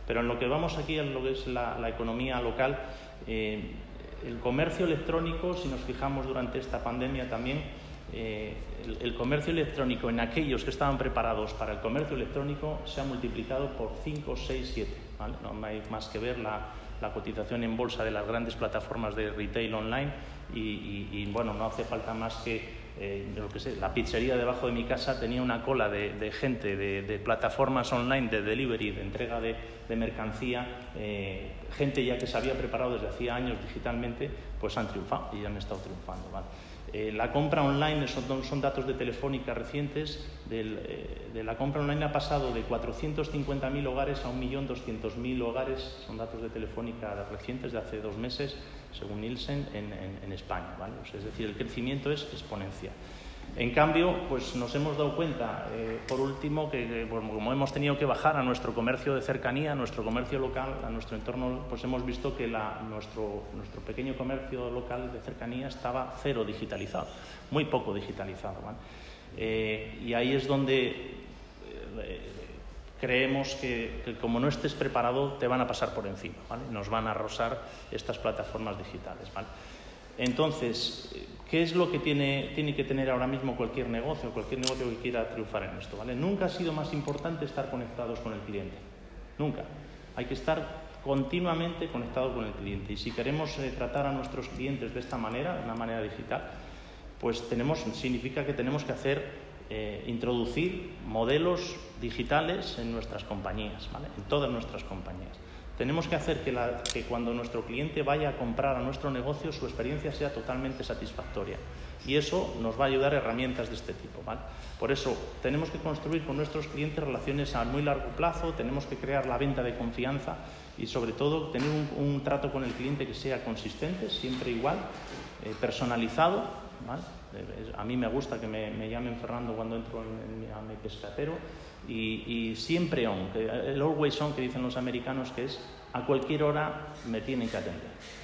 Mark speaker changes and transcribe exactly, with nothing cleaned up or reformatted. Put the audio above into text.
Speaker 1: Pero en lo que vamos aquí, en lo que es la, la economía local, eh, el comercio electrónico, si nos fijamos durante esta pandemia también, eh, el, el comercio electrónico en aquellos que estaban preparados para el comercio electrónico se ha multiplicado por cinco, seis, siete, ¿vale? No hay más que ver la, la cotización en bolsa de las grandes plataformas de retail online y, y, y bueno, no hace falta más que Eh, lo que sé, la pizzería debajo de mi casa tenía una cola de, de gente de, de plataformas online de delivery, de entrega de, de mercancía, eh, gente ya que se había preparado desde hacía años digitalmente, pues han triunfado y han estado triunfando, ¿vale? Eh, la compra online, son, son datos de Telefónica recientes, del, eh, de la compra online ha pasado de cuatrocientos cincuenta mil hogares a un millón doscientos mil hogares, son datos de Telefónica recientes de hace dos meses, según Nielsen, en, en, en España, ¿vale? O sea, es decir, el crecimiento es exponencial. En cambio, pues nos hemos dado cuenta, eh, por último, que, que bueno, como hemos tenido que bajar a nuestro comercio de cercanía, a nuestro comercio local, a nuestro entorno, pues hemos visto que la, nuestro, nuestro pequeño comercio local de cercanía estaba cero digitalizado, muy poco digitalizado, ¿vale? Eh, y ahí es donde eh, creemos que, que como no estés preparado te van a pasar por encima, ¿vale? Nos van a arrasar estas plataformas digitales, ¿vale? Entonces, ¿qué es lo que tiene, tiene que tener ahora mismo cualquier negocio, cualquier negocio que quiera triunfar en esto, ¿vale? Nunca ha sido más importante estar conectados con el cliente, nunca. Hay que estar continuamente conectados con el cliente y si queremos eh, tratar a nuestros clientes de esta manera, de una manera digital, pues tenemos, significa que tenemos que hacer, eh, introducir modelos digitales en nuestras compañías, ¿vale? En todas nuestras compañías. Tenemos que hacer que, la, que cuando nuestro cliente vaya a comprar a nuestro negocio su experiencia sea totalmente satisfactoria y eso nos va a ayudar herramientas de este tipo, ¿vale? Por eso tenemos que construir con nuestros clientes relaciones a muy largo plazo, tenemos que crear la venta de confianza y sobre todo tener un, un trato con el cliente que sea consistente, siempre igual, eh, personalizado, ¿vale? A mí me gusta que me, me llamen Fernando cuando entro en, en, a mi pescatero y, y siempre on, que el always on que dicen los americanos, que es a cualquier hora me tienen que atender.